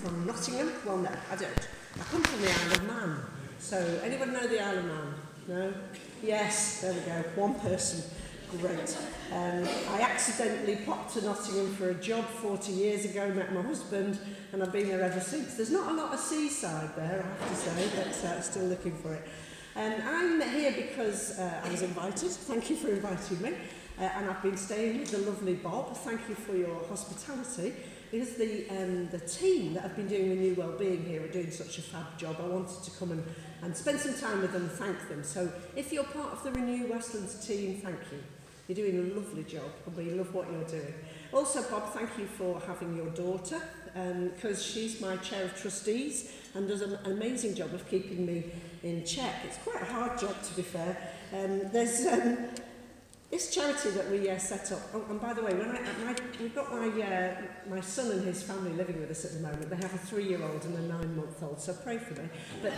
from Nottingham. Well, no, I don't. I come from the Isle of Man. So, anyone know the Isle of Man? No? Yes, there we go. One person. Great. I accidentally popped to Nottingham for a job 40 years ago, met my husband, and I've been there ever since. There's not a lot of seaside there, I have to say, but still looking for it. I'm here because I was invited. Thank you for inviting me. And I've been staying with the lovely Bob. Thank you for your hospitality. Because the team that have been doing Renew Wellbeing here are doing such a fab job, I wanted to come and spend some time with them and thank them. So if you're part of the Renew Westlands team, thank you. You're doing a lovely job and we love what you're doing. Also, Bob, thank you for having your daughter, because she's my chair of trustees and does an amazing job of keeping me in check. It's quite a hard job, to be fair. There's this charity that we set up. Oh, and by the way, we've got my son and his family living with us at the moment. They have a 3-year-old and a 9-month-old, so pray for me. But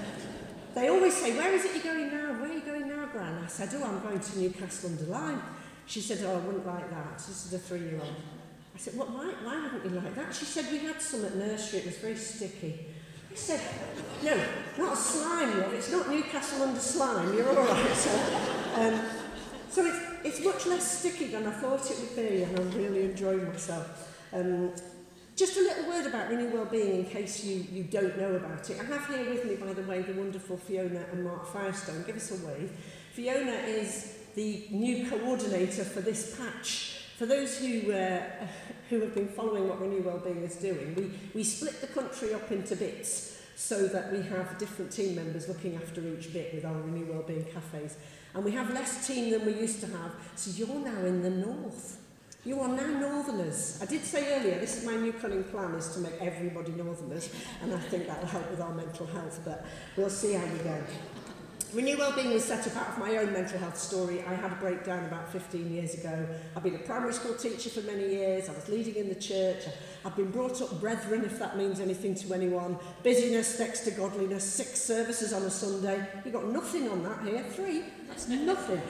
they always say, "Where is it you're going now? Where are you going now, Gran?" I said, "Oh, I'm going to Newcastle under Lyme." She said, "Oh, I wouldn't like that. This is a 3-year-old." I said, "What? Why wouldn't you like that?" She said, "We had some at nursery. It was very sticky." I said, "No, not slime, love. It's not Newcastle under slime. You're all right." So it's much less sticky than I thought it would be, and I'm really enjoying myself. Just a little word about Renew Wellbeing in case you don't know about it. I have here with me, by the way, the wonderful Fiona and Mark Firestone. Give us a wave. Fiona is the new coordinator for this patch. For those who have been following what Renew Wellbeing is doing, we split the country up into bits so that we have different team members looking after each bit with our Renew Wellbeing cafes. And we have less team than we used to have, so you're now in the north. You are now northerners. I did say earlier, this is my new cunning plan, is to make everybody northerners, and I think that will help with our mental health, but we'll see how we go. Renew Wellbeing was set up out of my own mental health story. I had a breakdown about 15 years ago. I've been a primary school teacher for many years. I was leading in the church. I've been brought up brethren, if that means anything to anyone. Busyness next to godliness. 6 services on a Sunday. You've got nothing on that here. 3. That's nothing.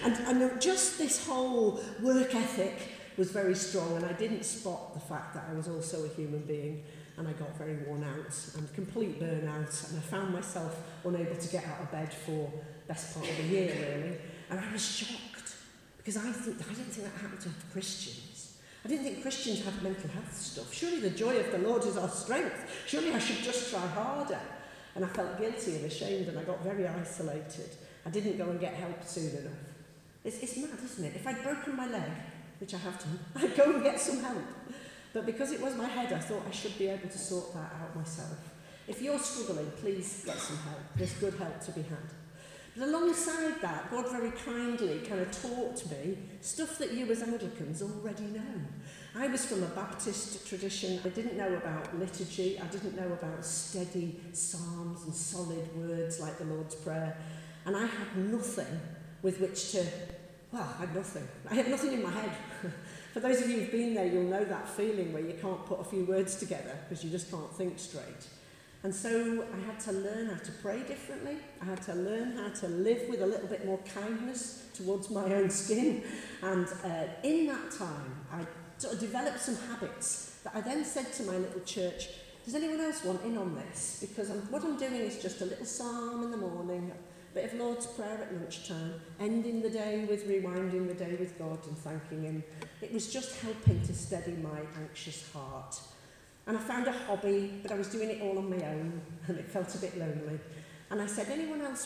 And just this whole work ethic was very strong, and I didn't spot the fact that I was also a human being. And I got very worn out and complete burnout, and I found myself unable to get out of bed for the best part of the year, really. And I was shocked, because I didn't think that happened to Christians. I didn't think Christians had mental health stuff. Surely the joy of the Lord is our strength. Surely I should just try harder. And I felt guilty and ashamed, and I got very isolated. I didn't go and get help soon enough. It's mad, isn't it? If I'd broken my leg, which I have done, I'd go and get some help. But because it was my head, I thought I should be able to sort that out myself. If you're struggling, please get some help. There's good help to be had. But alongside that, God very kindly kind of taught me stuff that you as Anglicans already know. I was from a Baptist tradition. I didn't know about liturgy. I didn't know about steady psalms and solid words like the Lord's Prayer. And I had nothing with which to, I had nothing. I had nothing in my head. For those of you who've been there, you'll know that feeling where you can't put a few words together because you just can't think straight. And so I had to learn how to pray differently. I had to learn how to live with a little bit more kindness towards my own skin. And in that time, I sort of developed some habits that I then said to my little church, does anyone else want in on this? Because what I'm doing is just a little psalm in the morning, a bit of Lord's Prayer at lunchtime, ending the day with rewinding the day with God and thanking Him. It was just helping to steady my anxious heart. And I found a hobby, but I was doing it all on my own, and it felt a bit lonely. And I said, anyone else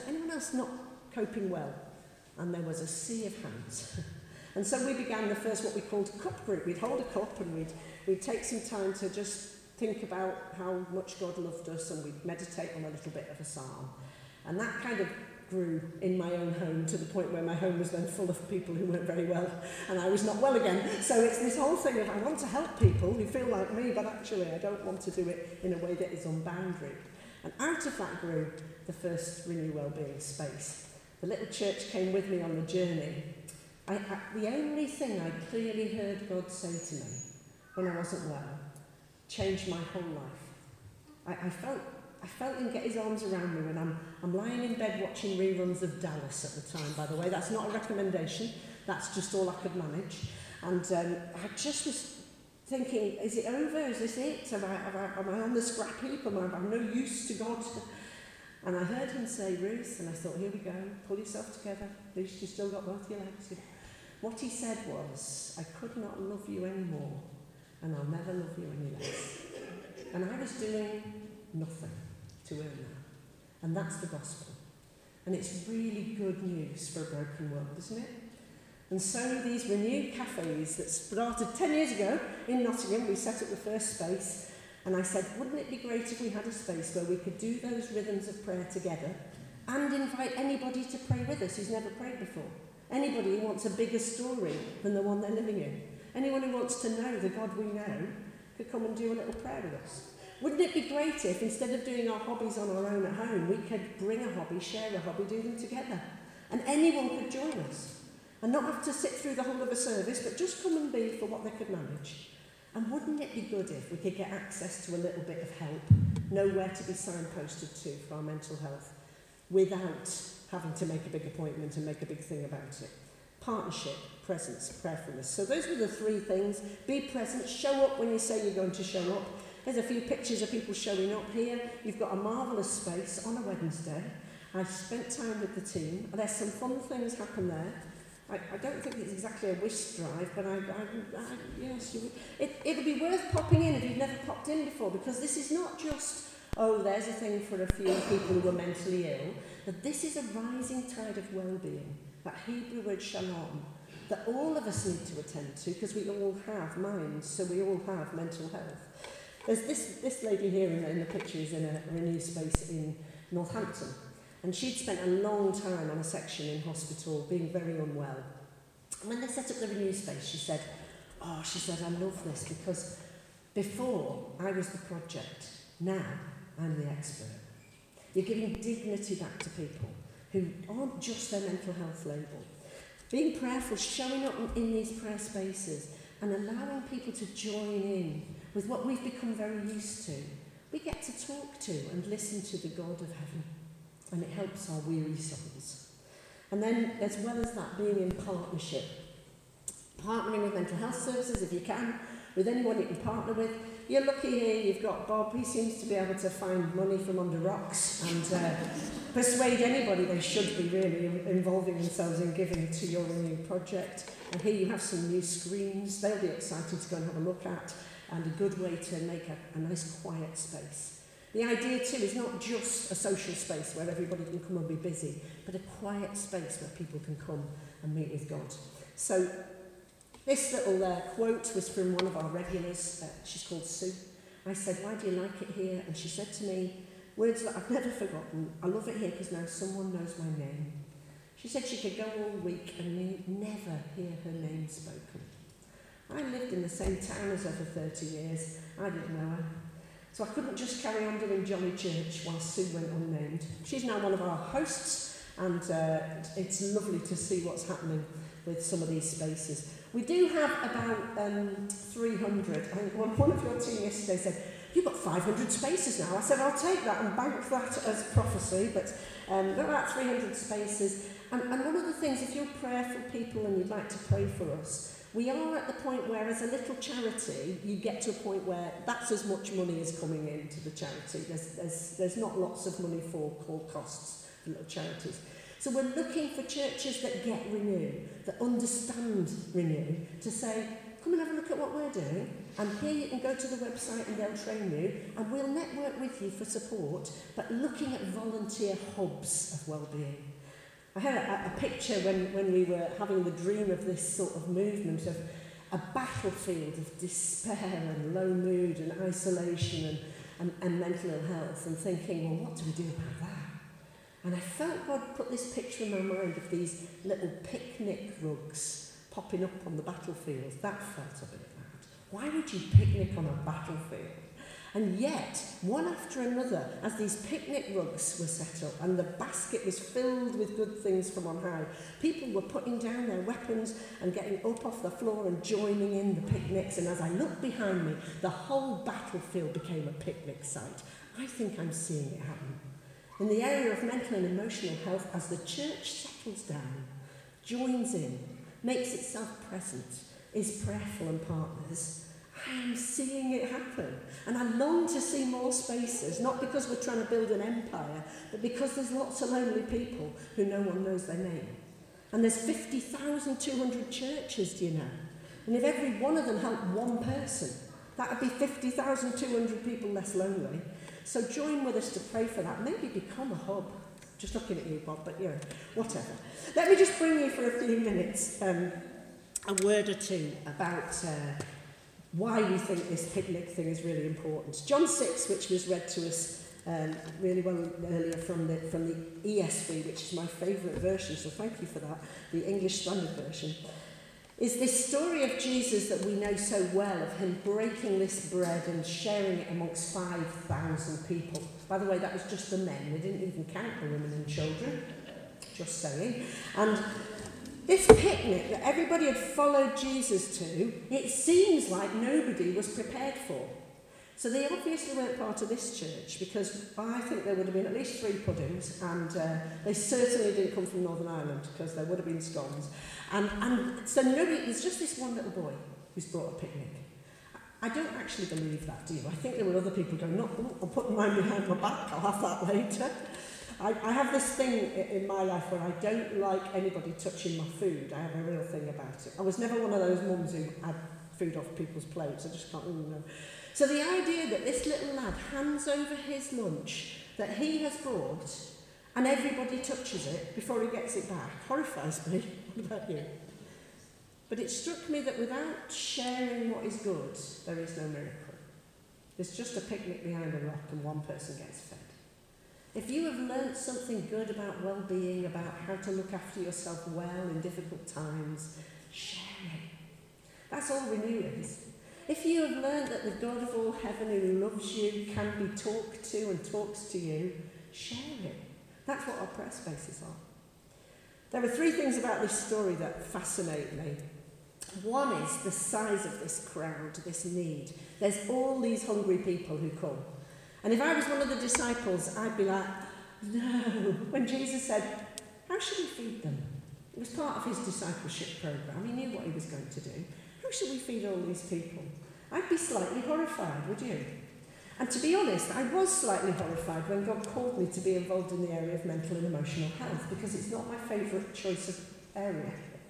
not coping well? And there was a sea of hands. And so we began the first what we called cup group. We'd hold a cup and we'd take some time to just think about how much God loved us, and we'd meditate on a little bit of a psalm. And that kind of grew in my own home to the point where my home was then full of people who weren't very well, and I was not well again. So it's this whole thing of I want to help people who feel like me, but actually I don't want to do it in a way that is unboundary. And out of that grew the first Renew Wellbeing space. The little church came with me on the journey. The only thing I clearly heard God say to me when I wasn't well changed my whole life. I felt him get his arms around me when I'm lying in bed watching reruns of Dallas at the time, by the way. That's not a recommendation. That's just all I could manage. And I just was thinking, is it over? Is this it? Am I on the scrap heap? Am I no use to God? And I heard him say, Ruth, and I thought, here we go, pull yourself together. At least you've still got both your legs. What he said was, I could not love you anymore, and I'll never love you any less. And I was doing nothing to earn that. And that's the gospel. And it's really good news for a broken world, isn't it? And so these Renew cafes that started 10 years ago in Nottingham, we set up the first space, and I said, wouldn't it be great if we had a space where we could do those rhythms of prayer together and invite anybody to pray with us who's never prayed before? Anybody who wants a bigger story than the one they're living in. Anyone who wants to know the God we know could come and do a little prayer with us. Wouldn't it be great if, instead of doing our hobbies on our own at home, we could bring a hobby, share a hobby, do them together? And anyone could join us. And not have to sit through the whole of a service, but just come and be for what they could manage. And wouldn't it be good if we could get access to a little bit of help, know where to be signposted to for our mental health, without having to make a big appointment and make a big thing about it? Partnership, presence, prayerfulness. So those were the three things. Be present, show up when you say you're going to show up. There's a few pictures of people showing up here. You've got a marvellous space on a Wednesday. I spent time with the team. There's some fun things happen there. I don't think it's exactly a whisk drive, but yes, it'll be worth popping in if you've never popped in before, because this is not just, oh, there's a thing for a few people who are mentally ill, but this is a rising tide of well-being, that Hebrew word shalom, that all of us need to attend to, because we all have minds, so we all have mental health. There's this lady here in the picture is in a Renew space in Northampton. And she'd spent a long time on a section in hospital, being very unwell. And when they set up the Renew space, she said, I love this, because before I was the project, now I'm the expert. You're giving dignity back to people who aren't just their mental health label. Being prayerful, showing up in these prayer spaces and allowing people to join in with what we've become very used to. We get to talk to and listen to the God of heaven. And it helps our weary souls. And then, as well as that, being in partnership. Partnering with mental health services, if you can, with anyone you can partner with. You're lucky here, you've got Bob. He seems to be able to find money from under rocks and persuade anybody they should be really involving themselves in giving to your Renew project. And here you have some new screens. They'll be excited to go and have a look at, and a good way to make a nice quiet space. The idea too is not just a social space where everybody can come and be busy, but a quiet space where people can come and meet with God. So this little quote was from one of our regulars. She's called Sue. I said, why do you like it here? And she said to me, words that I've never forgotten. I love it here because now someone knows my name. She said she could go all week and never hear her name spoken. I lived in the same town as her for 30 years. I didn't know her. So I couldn't just carry on doing Jolly Church while Sue went unnamed. She's now one of our hosts, and it's lovely to see what's happening with some of these spaces. We do have about 300. I think one of your team yesterday said, you've got 500 spaces now. I said, I'll take that and bank that as prophecy, but we've got about 300 spaces. And one of the things, if you're prayerful people and you'd like to pray for us, we are at the point where, as a little charity, you get to a point where that's as much money as coming into the charity. There's not lots of money for core costs for little charities. So we're looking for churches that get Renew, that understand Renew, to say, come and have a look at what we're doing, and here you can go to the website and they'll train you, and we'll network with you for support, but looking at volunteer hubs of well-being. I had a picture when we were having the dream of this sort of movement of a battlefield of despair and low mood and isolation and mental ill health, and thinking, well, what do we do about that? And I felt God put this picture in my mind of these little picnic rugs popping up on the battlefield. That felt a bit bad. Why would you picnic on a battlefield? And yet, one after another, as these picnic rugs were set up and the basket was filled with good things from on high, people were putting down their weapons and getting up off the floor and joining in the picnics. And as I looked behind me, the whole battlefield became a picnic site. I think I'm seeing it happen. In the area of mental and emotional health, as the church settles down, joins in, makes itself present, is prayerful and partners, I am seeing it happen. And I long to see more spaces, not because we're trying to build an empire, but because there's lots of lonely people who no one knows their name. And there's 50,200 churches, do you know? And if every one of them helped one person, that would be 50,200 people less lonely. So join with us to pray for that. Maybe become a hub. Just looking at you, Bob, but you know, whatever. Let me just bring you for a few minutes a word or two about why we think this picnic thing is really important. John 6, which was read to us really well earlier from the ESV, which is my favourite version, so thank you for that, the English Standard Version, is this story of Jesus that we know so well, of him breaking this bread and sharing it amongst 5,000 people. By the way, that was just the men. They didn't even count the women and children. Just saying. And this picnic that everybody had followed Jesus to, it seems like nobody was prepared for. So they obviously weren't part of this church, because I think there would have been at least 3 puddings, and they certainly didn't come from Northern Ireland, because there would have been scones. And so nobody, there's just this one little boy who's brought a picnic. I don't actually believe that, do you? I think there were other people going, no, I'm putting mine behind my back, I'll have that later. I have this thing in my life where I don't like anybody touching my food. I have a real thing about it. I was never one of those mums who had food off people's plates. I just can't even know. So the idea that this little lad hands over his lunch that he has brought and everybody touches it before he gets it back horrifies me. What about you? But it struck me that without sharing what is good, there is no miracle. There's just a picnic behind a rock and one person gets fed. If you have learnt something good about well-being, about how to look after yourself well in difficult times, share it. That's all Renew is. If you have learnt that the God of all heaven who loves you can be talked to and talks to you, share it. That's what our prayer spaces are. There are 3 things about this story that fascinate me. One is the size of this crowd, this need. There's all these hungry people who come. And if I was one of the disciples, I'd be like, no. When Jesus said, how should we feed them? It was part of his discipleship program. He knew what he was going to do. How should we feed all these people? I'd be slightly horrified, would you? And to be honest, I was slightly horrified when God called me to be involved in the area of mental and emotional health, because it's not my favourite choice of area.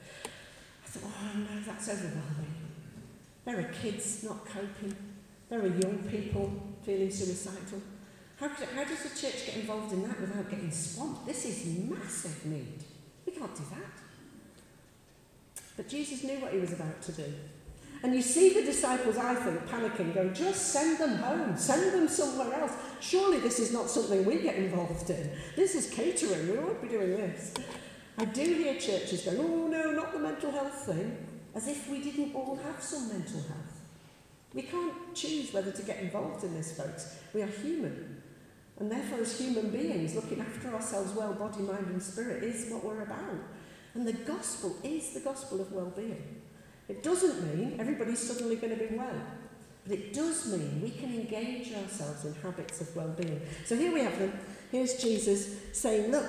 I thought, oh no, that's overwhelming. There are kids not coping. There are young people feeling suicidal. How does the church get involved in that without getting swamped? This is massive need. We can't do that. But Jesus knew what he was about to do. And you see the disciples, I think, panicking, going, just send them home, send them somewhere else. Surely this is not something we get involved in. This is catering, we won't be doing this. I do hear churches going, oh no, not the mental health thing, as if we didn't all have some mental health. We can't choose whether to get involved in this, folks. We are human. And therefore, as human beings, looking after ourselves well, body, mind and spirit, is what we're about. And the gospel is the gospel of well-being. It doesn't mean everybody's suddenly going to be well. But it does mean we can engage ourselves in habits of well-being. So here we have them. Here's Jesus saying, look,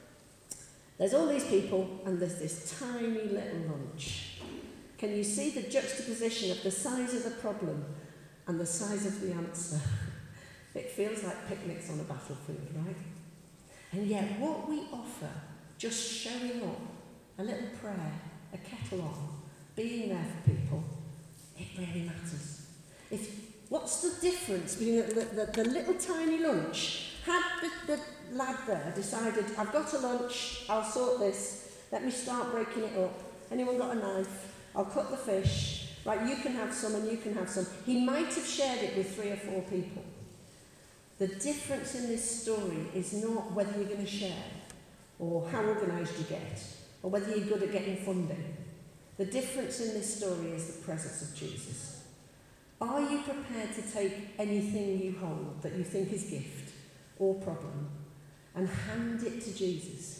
there's all these people and there's this tiny little lunch. Can you see the juxtaposition of the size of the problem and the size of the answer? It feels like picnics on a battlefield, right? And yet what we offer, just showing up, a little prayer, a kettle on, being there for people, it really matters. What's the difference between the little tiny lunch? Had the lad there decided, I've got a lunch, I'll sort this, let me start breaking it up. Anyone got a knife? I'll cut the fish. Right, you can have some and you can have some. He might have shared it with 3 or 4 people. The difference in this story is not whether you're going to share or how organised you get or whether you're good at getting funding. The difference in this story is the presence of Jesus. Are you prepared to take anything you hold that you think is gift or problem and hand it to Jesus?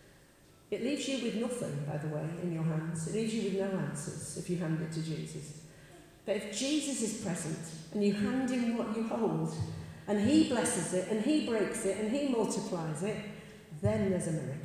It leaves you with nothing, by the way, in your hands. It leaves you with no answers if you hand it to Jesus. But if Jesus is present and you hand him what you hold and he blesses it and he breaks it and he multiplies it, then there's a miracle.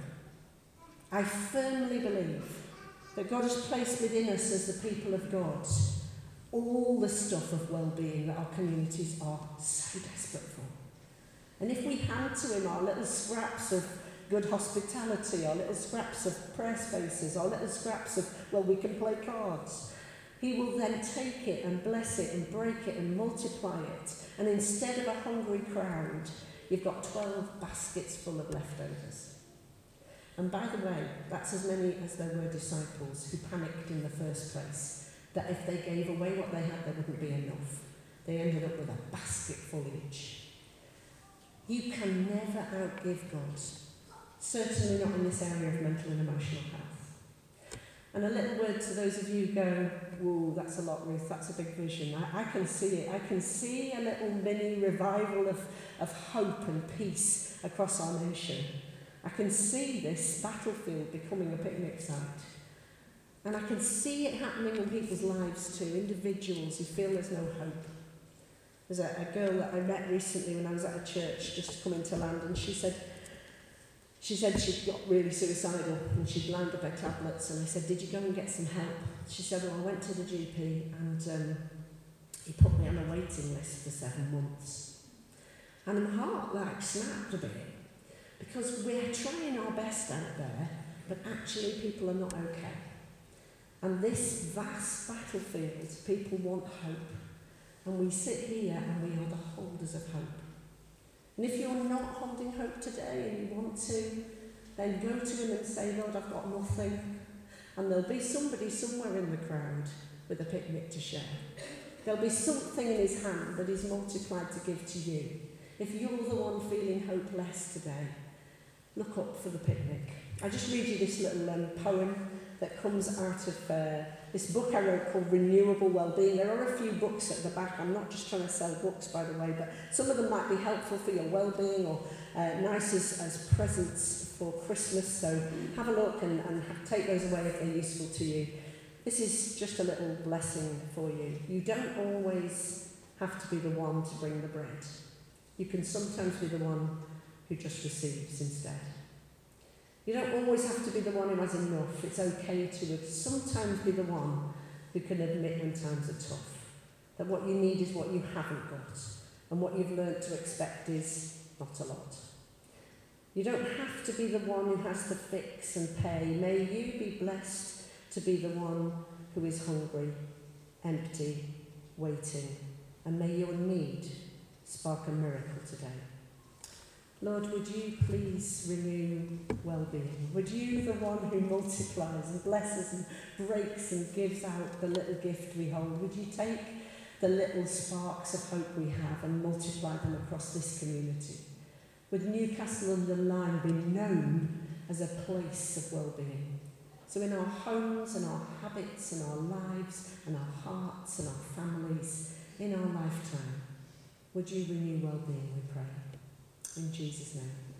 I firmly believe that God has placed within us as the people of God all the stuff of well-being that our communities are so desperate for. And if we hand to him our little scraps of good hospitality, our little scraps of prayer spaces, our little scraps of, well, we can play cards, he will then take it and bless it and break it and multiply it. And instead of a hungry crowd, you've got 12 baskets full of leftovers. And by the way, that's as many as there were disciples who panicked in the first place, that if they gave away what they had, there wouldn't be enough. They ended up with a basket full each. You can never outgive God, certainly not in this area of mental and emotional health. And a little word to those of you who go, whoa, that's a lot, Ruth, that's a big vision. I can see it. I can see a little mini revival of hope and peace across our nation. I can see this battlefield becoming a picnic site. And I can see it happening in people's lives too, individuals who feel there's no hope. There's a girl that I met recently when I was at a church just to come into land, and she said she'd got really suicidal and she'd lined up her tablets, and I said, did you go and get some help? She said, well, I went to the GP and he put me on a waiting list for 7 months. And my heart snapped a bit, because we're trying our best out there, but actually people are not okay. And this vast battlefield, people want hope. And we sit here and we are the holders of hope. And if you're not holding hope today and you want to, then go to him and say, Lord, I've got nothing. And there'll be somebody somewhere in the crowd with a picnic to share. There'll be something in his hand that is multiplied to give to you. If you're the one feeling hopeless today, look up for the picnic. I'll just read you this little poem that comes out of this book I wrote called Renewable Wellbeing. There are a few books at the back. I'm not just trying to sell books, by the way, but some of them might be helpful for your well-being or nice as presents for Christmas. So have a look and take those away if they're useful to you. This is just a little blessing for you. You don't always have to be the one to bring the bread. You can sometimes be the one who just receives instead. You don't always have to be the one who has enough. It's okay to sometimes be the one who can admit when times are tough. That what you need is what you haven't got. And what you've learned to expect is not a lot. You don't have to be the one who has to fix and pay. May you be blessed to be the one who is hungry, empty, waiting. And may your need spark a miracle today. Lord, would you please renew well-being? Would you, the one who multiplies and blesses and breaks and gives out the little gift we hold, would you take the little sparks of hope we have and multiply them across this community? Would Newcastle under Lyme be known as a place of well-being? So in our homes and our habits and our lives and our hearts and our families, in our lifetime, would you renew well-being, we pray. In Jesus' name.